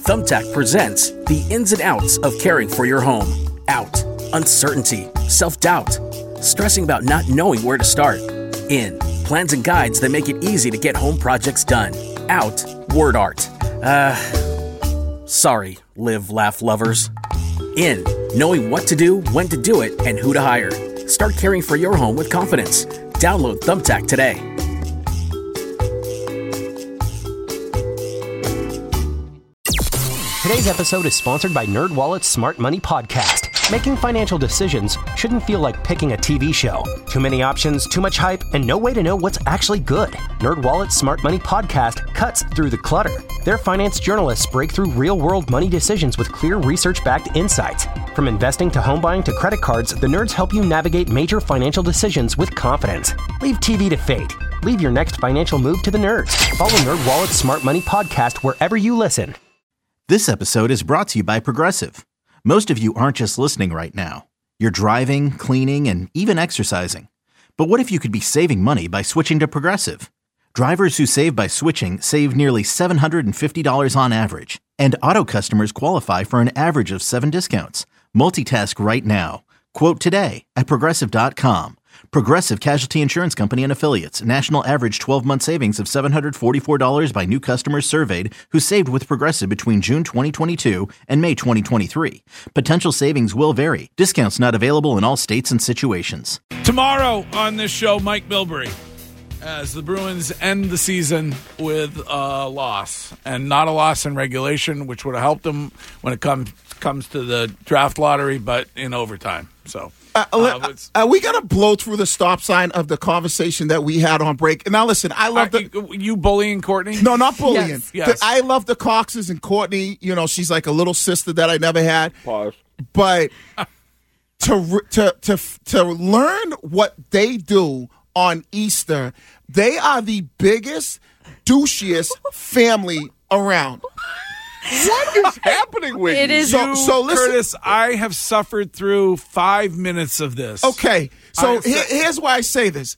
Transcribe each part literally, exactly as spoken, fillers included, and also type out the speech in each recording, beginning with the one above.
Thumbtack presents the ins and outs of caring for your home. Out, uncertainty, self-doubt, stressing about not knowing where to start. In, plans and guides that make it easy to get home projects done. Out, word art. Uh, sorry, live, laugh lovers. In, knowing what to do, when to do it, and who to hire. Start caring for your home with confidence. Download Thumbtack today. Today's episode is sponsored by NerdWallet's Smart Money Podcast. Making financial decisions shouldn't feel like picking a T V show. Too many options, too much hype, and no way to know what's actually good. NerdWallet's Smart Money Podcast cuts through the clutter. Their finance journalists break through real-world money decisions with clear research-backed insights. From investing to home buying to credit cards, the nerds help you navigate major financial decisions with confidence. Leave T V to fate. Leave your next financial move to the nerds. Follow NerdWallet's Smart Money Podcast wherever you listen. This episode is brought to you by Progressive. Most of you aren't just listening right now. You're driving, cleaning, and even exercising. But what if you could be saving money by switching to Progressive? Drivers who save by switching save nearly seven hundred fifty dollars on average. And auto customers qualify for an average of seven discounts. Multitask right now. Quote today at Progressive dot com. Progressive Casualty Insurance Company and Affiliates. National average twelve-month savings of seven hundred forty-four dollars by new customers surveyed who saved with Progressive between June twenty twenty-two and May twenty twenty-three. Potential savings will vary. Discounts not available in all states and situations. Tomorrow on this show, Mike Milbury, as the Bruins end the season with a loss, and not a loss in regulation, which would have helped them when it comes comes to the draft lottery, but in overtime. So... Uh, uh, uh, we got to blow through the stop sign of the conversation that we had on break. Now, listen, I love uh, the... You, you bullying Courtney? No, not bullying. Yes, yes. I love the Coxes and Courtney. You know, she's like a little sister that I never had. Pause. But to, to, to, to learn what they do on Easter, they are the biggest, douchiest family around. What is happening with It you? is- So, so listen. Curtis, I have suffered through five minutes of this. Okay, so I- here, here's why I say this.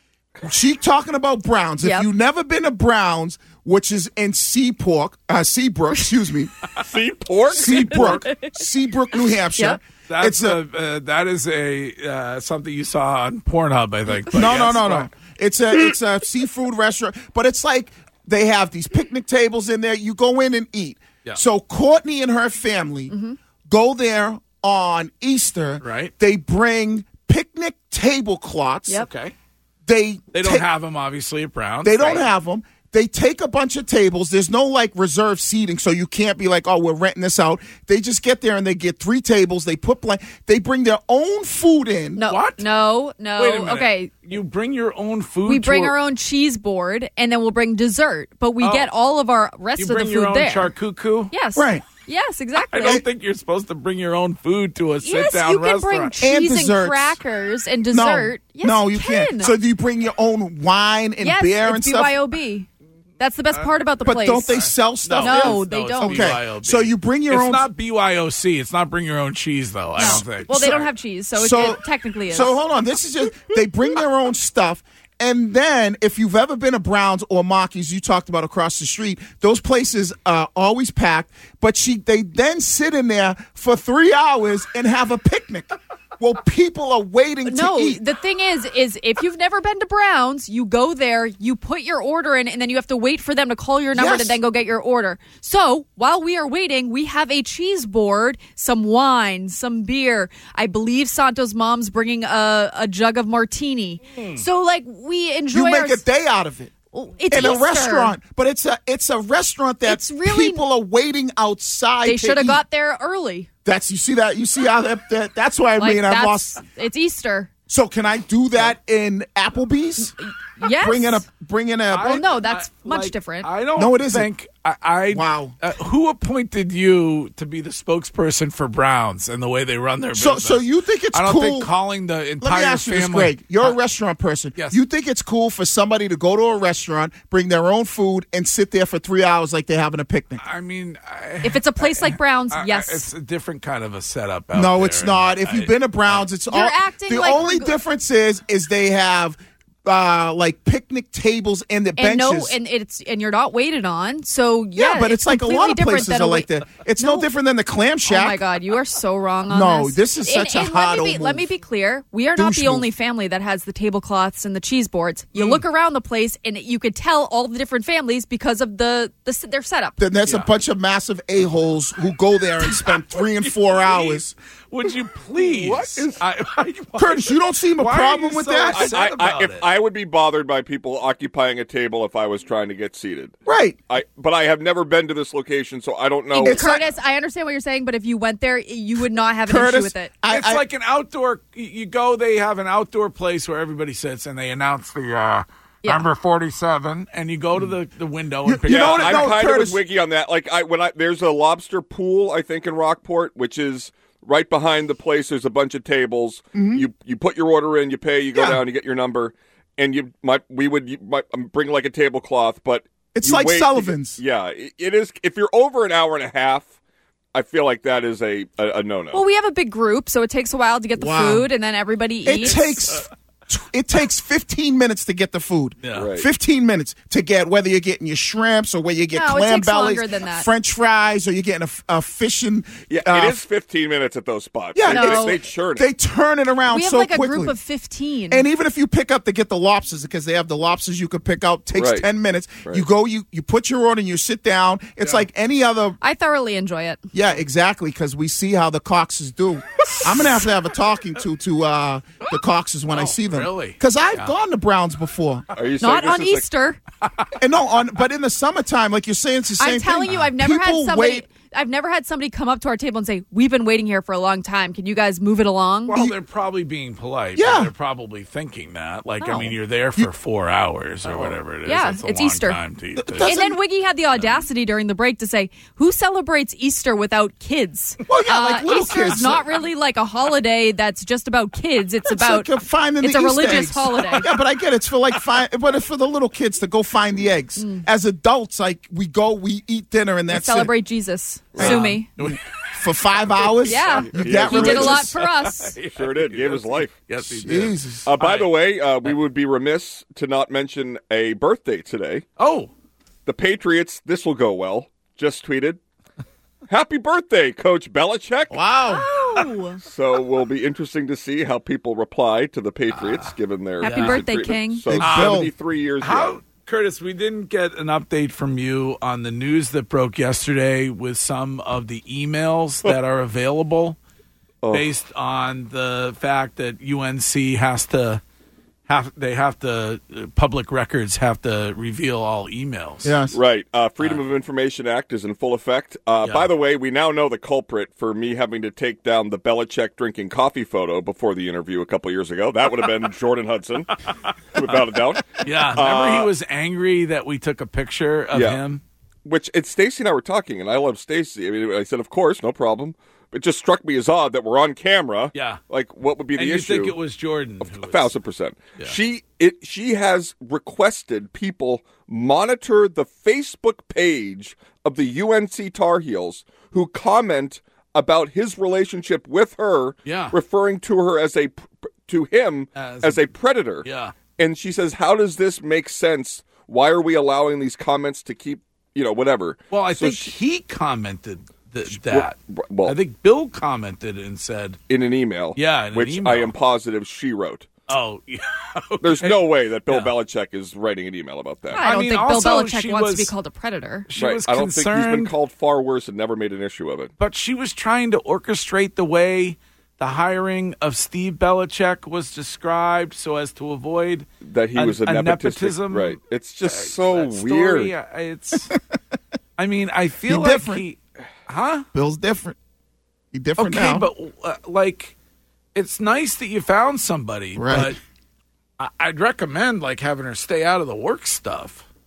She talking about Browns. If Yep. you've never been to Browns, which is in Seaport, uh, Seabrook, excuse me, See pork? Seabrook, Seabrook, New Hampshire. Yep. That's It's a, a, uh, that is a uh, something you saw on Pornhub, I think. But no, yes, no, no, well, no. It's a it's a seafood restaurant, but it's like they have these picnic tables in there. You go in and eat. Yeah. So Courtney and her family Mm-hmm. go there on Easter. Right. They bring picnic tablecloths. Yep. Okay. They They don't ta- have them, obviously, at Browns. They don't have them. They take a bunch of tables. There's no like reserved seating, so you can't be like, oh, we're renting this out. They just get there and they get three tables. They put blank. They bring their own food in. No, What? No, no. Wait a minute. Okay. You bring your own food. We bring to a- our own cheese board, and then we'll bring dessert. But we Oh. get all of our rest You of the bring food your own there. charcuterie. Yes. Right. Yes, I exactly. don't think you're supposed to bring your own food to a yes, sit-down you can bring restaurant. cheese and, desserts. crackers and No, dessert. Yes, no, you you can. can't. So do you bring your own wine and yes, beer and it's stuff? B Y O B. That's the best part about the But place. don't they sell stuff? No, there? No, they it's don't. B Y O B. Okay, so you bring your it's own. not B Y O C. It's not bring your own cheese, though, I No. don't think. Well, they So- don't have cheese, so, so- it, it technically is. So hold on. This is just they bring their own stuff. And then, if you've ever been to Browns or Maki's, you talked about across the street, those places are always packed. But she, they then sit in there for three hours and have a picnic. Well, people are waiting No, to eat. the thing is, is if you've never been to Browns, you go there, you put your order in, and then you have to wait for them to call your number Yes. to then go get your order. So while we are waiting, we have a cheese board, some wine, some beer. I believe Santo's mom's bringing a, a jug of martini. So like we enjoy. You make our, a day out of it. It's in a Easter. restaurant, but it's a it's a restaurant that It's really- people are waiting outside. They to should have eat. got there early. That's you see that you see how that, that that's why I Like mean I've that's, lost. it's Easter. So can I do that in Applebee's? Yes. Bring in a bring in a. Well, no, that's I- much like, different. I don't No, it isn't. think I, I Wow. Uh, who appointed you to be the spokesperson for Browns and the way they run their So business? so you think it's I don't cool? think calling the Let entire me ask you this, family. Greg. You're Uh, a restaurant person. yes. You think it's cool for somebody to go to a restaurant, bring their own food, and sit there for three hours like they're having a picnic? I mean, I, If it's a place like Browns, I- I- yes. it's a different kind of a setup. Out No, there, it's not. and If you've I- been to Browns, it's You're all. acting the like only we're go- difference is is they have uh, like picnic tables and the and benches. no, and it's and you're not waited on. So yeah, yeah, but it's, like a lot of places than are a like wait- that. It's no, No. different than the clam shack. Oh my God, you are so wrong on No, this. this is such a and hard let me, old be, let move. me be clear. We are not Douche the only move. family that has the tablecloths and the cheese boards. You Mm. look around the place and you could tell all the different families because of the, the their setup. Then that's a bunch of massive a-holes who go there and spend three and four hours. Would you please? What is- I, I, why- Curtis, you don't seem a why are problem you with so that? upset I, about I, if it? I would be bothered by people occupying a table if I was trying to get seated. Right. I, but I have never been to this location, so I don't know. It's like- Curtis, I understand what you're saying, but if you went there, you would not have an Curtis, issue with it. I, it's I, like an outdoor. You go, they have an outdoor place where everybody sits, and they announce the uh, Yeah. number forty-seven, and you go to the, the window and pick you yeah, know up. what- I'm no, kind Curtis- of with Wiggy on that. Like, I when I there's a lobster pool, I think in Rockport, which is right behind the place. There's a bunch of tables. You you put your order in, you pay, you go Yeah. down, you get your number, and you might we would you might um, bring like a tablecloth, but It's you like wait to Sullivan's. get- yeah, it, it is. If you're over an hour and a half, I feel like that is a a, a no no. Well, we have a big group, so it takes a while to get the Wow. food, and then everybody it eats. takes it takes fifteen minutes to get the food. Yeah. Right. fifteen minutes to get whether you're getting your shrimps or whether you get No, it clam takes bellies, longer than that. French fries, or you're getting a, f- a fish and yeah, uh, it is fifteen minutes at those spots. Yeah, they, No. they, they churn it. They turn it around we have so like a quickly. group of fifteen. And even if you pick up to get the lobsters, because they have the lobsters you could pick up, takes Right. ten minutes. Right. You go, you you put your order, and you sit down. It's like any other. I thoroughly enjoy it. Yeah, exactly. Because we see how the Coxes do. I'm gonna have to have a talking to to uh, the Coxes when I see them. really? Because I've gone to Browns before, Are you saying Not this on is like- Easter. and no, on but in the summertime, like you're saying, it's the same I'm telling thing. you, I've never People had somebody. wait. I've never had somebody come up to our table and say, "We've been waiting here for a long time. Can you guys move it along?" Well, they're probably being polite. Yeah. but they're probably thinking that. Like, I No. mean, you're there for four hours or whatever it is. Yeah, That's a it's long Easter. time to, to- Doesn't- and then Wiggy had the audacity during the break to say, "Who celebrates Easter without kids?" Well, yeah, like little Easter's kids. not really like a holiday that's just about kids. It's, It's about like finding it's the a Easter religious eggs. holiday. Yeah, but I get it. It's for like find, but it's for the little kids to go find the eggs. Mm. As adults, like we go, we eat dinner, and We that's celebrate Jesus. Sue me. it. For five hours. Yeah. you Yeah, that He did a lot religious? for us. Sure did. Gave his life. yes, he did. Jesus. Uh, by Hi. the way, uh, we would be remiss to not mention a birthday today. Oh, The Patriots, this will go well, just tweeted, "Happy birthday, Coach Belichick." Wow. Oh, So will be interesting to see how people reply to the Patriots, given their Happy recent birthday, treatment. King. So Big Bill. seventy-three years how, young. Curtis? We didn't get an update from you on the news that broke yesterday with some of the emails that are available, Oh. based on the fact that U N C has to have they have to uh, public records have to reveal all emails. Yes. Right. Uh, Freedom of Information Act is in full effect. Uh, Yeah. By the way, we now know the culprit for me having to take down the Belichick drinking coffee photo before the interview a couple years ago. That would have been Jordan Hudson, without a doubt. Yeah, remember Uh, he was angry that we took a picture of Yeah. him. Which it's Stacy and I were talking, and I love Stacy. I mean, I said, of course, no problem. It just struck me as odd that we're on camera. Yeah. Like, what would be the And you issue? think it was Jordan? who A was- thousand percent. She it she has requested people monitor the Facebook page of the U N C Tar Heels who comment about his relationship with her, Yeah. referring to her as a to him As- as, a predator. Yeah. And she says, "How does this make sense? Why are we allowing these comments to keep, you know, whatever?" Well, I So think she- he commented th- that. well- I think Bill commented and said, in an email, Yeah, in an which email. I am positive she wrote. "Oh, yeah." There's okay. no way that Bill Yeah. Belichick is writing an email about that. I don't mean, think also, Bill Belichick she wants was- to be called a predator. She right. was I don't concerned, think he's been called far worse and never made an issue of it. but she was trying to orchestrate the way the hiring of Steve Belichick was described, so as to avoid That he a- was a, a nepotistic, nepotism. right? It's just uh, so that story. weird. Uh, It's. I mean, I feel He like different. he, huh? Bill's different. He different Okay, now. but uh, like, it's nice that you found somebody, Right. but I- I'd recommend like having her stay out of the work stuff.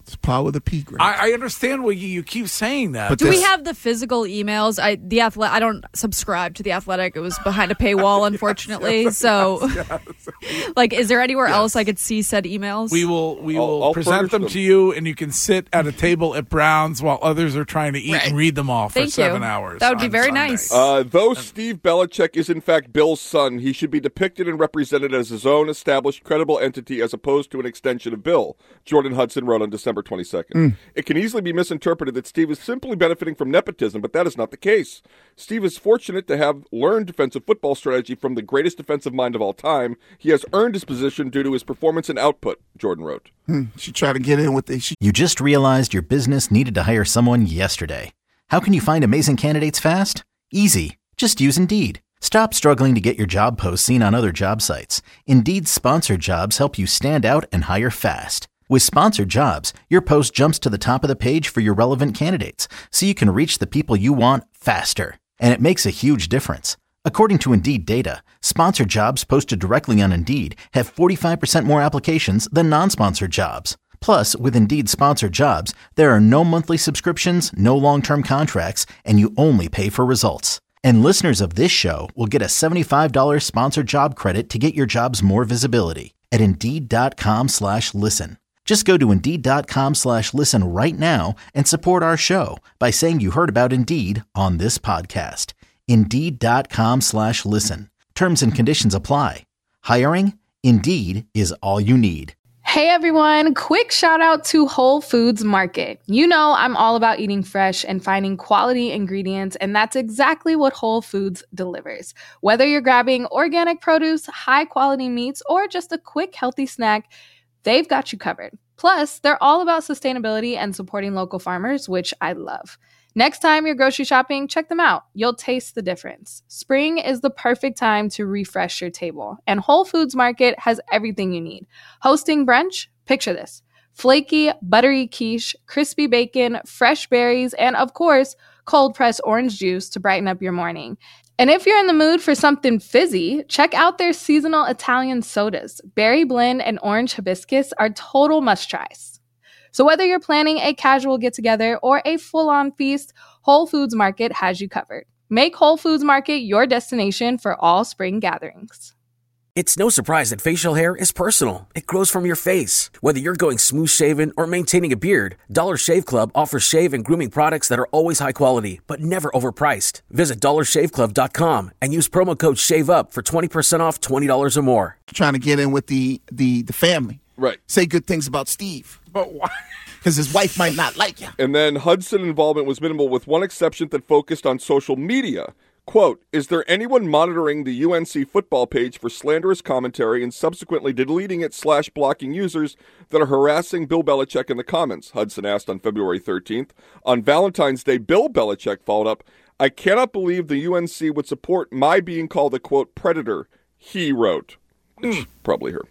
It's power of the P, Greg. I, I understand what you, you keep saying that. But Do we this- have the physical emails? I the athle- I don't subscribe to the Athletic. It was behind a paywall, unfortunately. yes, so, yes. like, is there anywhere Yes. else I could see said emails? We will we I'll- will I'll present furnish them, them. to you, and you can sit at a table at Brown's while others are trying to eat Right. and read them all for Thank seven you. hours. That would be on very Sunday. nice. Uh, though Steve Belichick is in fact Bill's son, he should be depicted and represented as his own established, credible entity as opposed to an extension of Bill, Jordan Hudson wrote on December twenty-second. It can easily be misinterpreted that Steve is simply benefiting from nepotism, but that is not the case. Steve is fortunate to have learned defensive football strategy from the greatest defensive mind of all time. He has earned his position due to his performance and output, Jordan wrote. She tried to get in with the. She, You just realized your business needed to hire someone yesterday. How can you find amazing candidates fast? Easy. Just use Indeed. Stop struggling to get your job posts seen on other job sites. Indeed's sponsored jobs help you stand out and hire fast. With sponsored jobs, your post jumps to the top of the page for your relevant candidates, so you can reach the people you want faster. And it makes a huge difference. According to Indeed data, sponsored jobs posted directly on Indeed have forty-five percent more applications than non-sponsored jobs. Plus, with Indeed sponsored jobs, there are no monthly subscriptions, no long-term contracts, and you only pay for results. And listeners of this show will get a seventy-five dollars sponsored job credit to get your jobs more visibility at Indeed.com slash listen. Just go to Indeed.com slash listen right now and support our show by saying you heard about Indeed on this podcast. Indeed.com slash listen. Terms and conditions apply. Hiring? Indeed is all you need. Hey everyone, quick shout out to Whole Foods Market. You know I'm all about eating fresh and finding quality ingredients, and that's exactly what Whole Foods delivers. Whether you're grabbing organic produce, high quality meats, or just a quick healthy snack, they've got you covered. Plus, they're all about sustainability and supporting local farmers, which I love. Next time you're grocery shopping, check them out. You'll taste the difference. Spring is the perfect time to refresh your table, and Whole Foods Market has everything you need. Hosting brunch? Picture this. Flaky, buttery quiche, crispy bacon, fresh berries, and of course, cold-pressed orange juice to brighten up your morning. And if you're in the mood for something fizzy, check out their seasonal Italian sodas. Berry blend and orange hibiscus are total must-tries. So whether you're planning a casual get-together or a full-on feast, Whole Foods Market has you covered. Make Whole Foods Market your destination for all spring gatherings. It's no surprise that facial hair is personal. It grows from your face. Whether you're going smooth shaven or maintaining a beard, Dollar Shave Club offers shave and grooming products that are always high quality, but never overpriced. Visit dollar shave club dot com and use promo code SHAVEUP for twenty percent off twenty dollars or more. trying to get in with the the the family. Right. Say good things about Steve But why? because his wife might not like you. And then Hudson involvement was minimal with one exception that focused on social media. Quote, is there anyone monitoring the U N C football page for slanderous commentary and subsequently deleting it slash blocking users that are harassing Bill Belichick in the comments? Hudson asked on February thirteenth. On Valentine's Day, Bill Belichick followed up, I cannot believe the U N C would support my being called a, quote, predator, he wrote. It's probably her.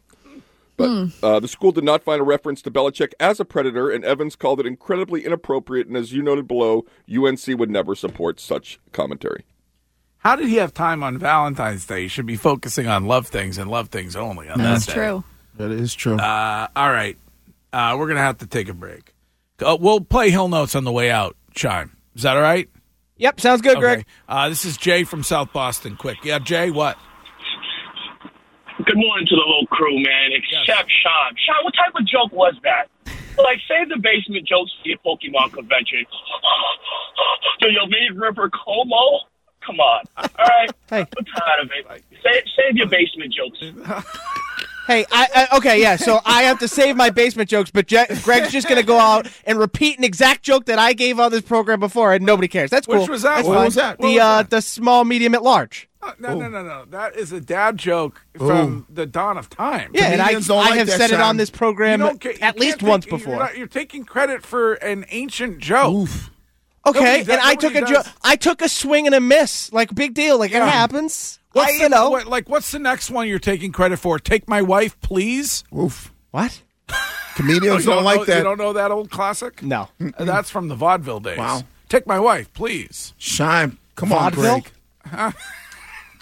But uh, the school did not find a reference to Belichick as a predator, and Evans called it incredibly inappropriate, and as you noted below, U N C would never support such commentary. How did he have time on Valentine's Day? He should be focusing on love things and love things only on That's that day. true. That is true. Uh, all right. Uh, we're going to have to take a break. Uh, we'll play Hill Notes on the way out, Chime. Is that all right? Yep, sounds good, Greg. Okay. Uh, this is Jay from South Boston. Quick. Yeah, Jay, what? Good morning to the whole crew, man, except Sean. Sean, what type of joke was that? Like, save the basement jokes for your Pokemon convention. Do you mean River Como? Come on. All right? Hey. I'm tired of it. Save, save your basement jokes. Hey, I, I okay, yeah. So I have to save my basement jokes, but Je- Greg's just gonna go out and repeat an exact joke that I gave on this program before, and nobody cares. That's cool. Which was that That's one? fine. What was that? What The was uh, that? the small, medium, at large. Uh, no, no, no, no. That is a dad joke from the dawn of time. Yeah, and I, Comedians don't I like have that said it sound. on this You program don't get- you at least can't once take- you're before. not- You're taking credit for an ancient joke. Oof. Okay, Nobody and does- I took a nobody joke. does. I took a swing and a miss, like big deal. Like Yeah. it happens. What's I, the, you know what, like, what's the next one you're taking credit for? Take my wife, please. Oof. what? Comedians You don't like know, that. You don't know that old classic? No. Uh, That's from the vaudeville days. Wow. Take my wife, please. Shine. Come on, Vaudeville? Greg.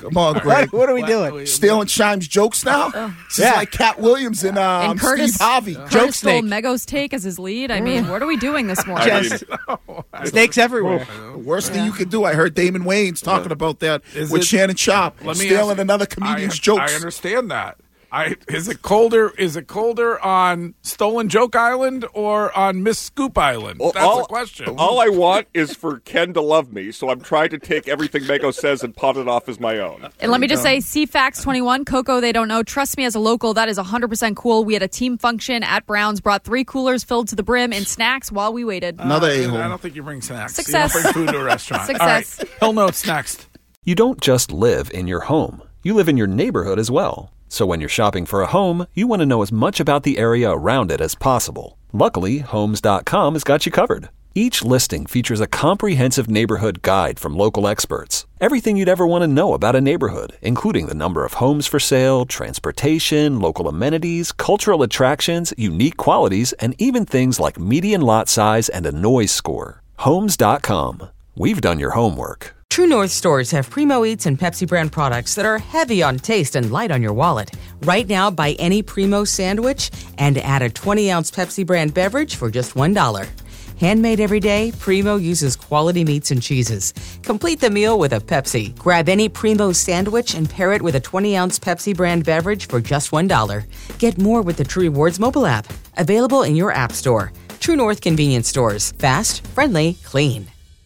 Come on, Greg. What are we doing? Stealing Chime's jokes now? This is Yeah. like Cat Williams and, um, And Curtis, Steve Harvey. Joke Curtis stole snake. Mego's take as his lead. I mean, what are we doing this morning? Just snakes everywhere. The worst thing you could do. I heard Damon Wayans talking about that Is with it- Shannon Sharp, Let me stealing ask- another comedian's I, jokes. I understand that. I is it colder? Is it colder on Stolen Joke Island or on Miss Scoop Island? Well, That's all, the question. All I want is for Ken to love me, so I'm trying to take everything Mego says and pot it off as my own. And let me just say, C FAX twenty-one, Coco, they don't know. Trust me, as a local, that is one hundred percent cool. We had a team function at Brown's, brought three coolers filled to the brim and snacks while we waited. Another Uh, a-hole. I don't think you bring snacks. Success. You don't bring food to a restaurant. Success. All right. Hill Notes next. You don't just live in your home. You live in your neighborhood as well. So when you're shopping for a home, you want to know as much about the area around it as possible. Luckily, Homes dot com has got you covered. Each listing features a comprehensive neighborhood guide from local experts. Everything you'd ever want to know about a neighborhood, including the number of homes for sale, transportation, local amenities, cultural attractions, unique qualities, and even things like median lot size and a noise score. Homes dot com. We've done your homework. True North stores have Primo Eats and Pepsi brand products that are heavy on taste and light on your wallet. Right now, buy any Primo sandwich and add a twenty ounce Pepsi brand beverage for just one dollar. Handmade every day, Primo uses quality meats and cheeses. Complete the meal with a Pepsi. Grab any Primo sandwich and pair it with a twenty ounce Pepsi brand beverage for just one dollar. Get more with the True Rewards mobile app. Available in your app store. True North convenience stores. Fast, friendly, clean.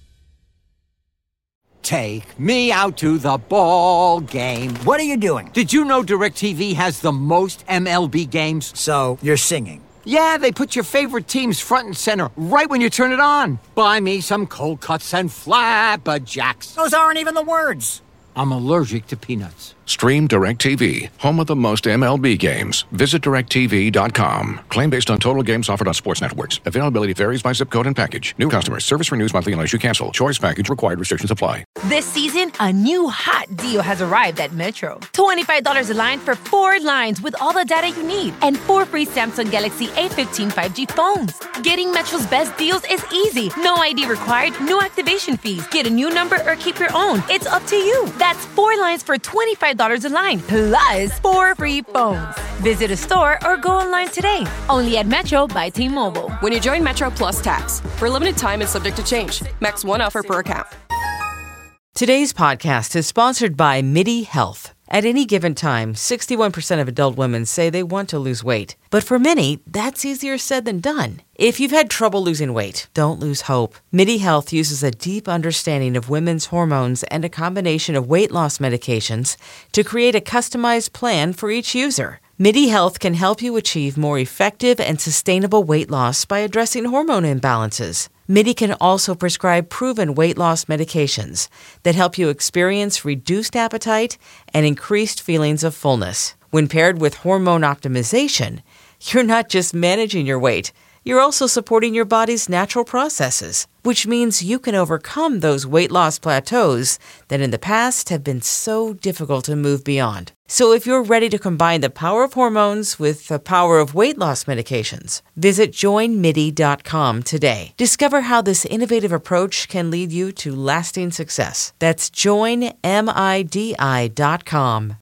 Take me out to the ball game. What are you doing? Did you know DirecTV has the most M L B games? So, you're singing. Yeah, they put your favorite teams front and center right when you turn it on. Buy me some cold cuts and flapjacks. Those aren't even the words. I'm allergic to peanuts. Stream DirecTV, home of the most M L B games. Visit direct T V dot com. Claim based on total games offered on sports networks. Availability varies by zip code and package. New customers. Service renews monthly unless you cancel. Choice package required. Restrictions apply. This season, a new hot deal has arrived at Metro. twenty-five dollars a line for four lines with all the data you need. And four free Samsung Galaxy A fifteen five G phones. Getting Metro's best deals is easy. No I D required, no activation fees. Get a new number or keep your own. It's up to you. That's four lines for twenty-five dollars a line, plus four free phones. Visit a store or go online today. Only at Metro by T-Mobile. When you join Metro Plus Tax, for a limited time and subject to change. Max one offer per account. Today's podcast is sponsored by MIDI Health. At any given time, sixty-one percent of adult women say they want to lose weight. But for many, that's easier said than done. If you've had trouble losing weight, don't lose hope. MIDI Health uses a deep understanding of women's hormones and a combination of weight loss medications to create a customized plan for each user. MIDI Health can help you achieve more effective and sustainable weight loss by addressing hormone imbalances. MIDI can also prescribe proven weight loss medications that help you experience reduced appetite and increased feelings of fullness. When paired with hormone optimization, you're not just managing your weight, you're also supporting your body's natural processes, which means you can overcome those weight loss plateaus that in the past have been so difficult to move beyond. So if you're ready to combine the power of hormones with the power of weight loss medications, visit join midi dot com today. Discover how this innovative approach can lead you to lasting success. That's join midi dot com.